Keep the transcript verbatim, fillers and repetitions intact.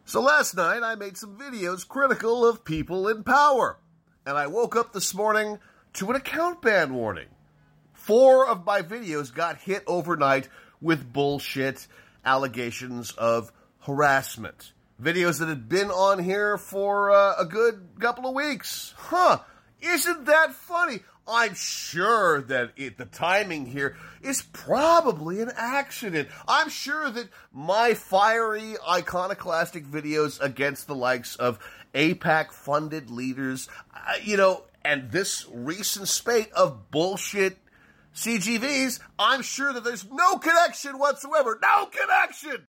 So last night, I made some videos critical of people in power. And I woke up this morning to an account ban warning. Four of my videos got hit overnight with bullshit allegations of harassment. Videos that had been on here for uh, a good couple of weeks. Huh, isn't that funny? I'm sure that it, the timing here is probably an accident. I'm sure that my fiery, iconoclastic videos against the likes of AIPAC-funded leaders, uh, you know, and this recent spate of bullshit C G Vs, I'm sure that there's no connection whatsoever. No connection!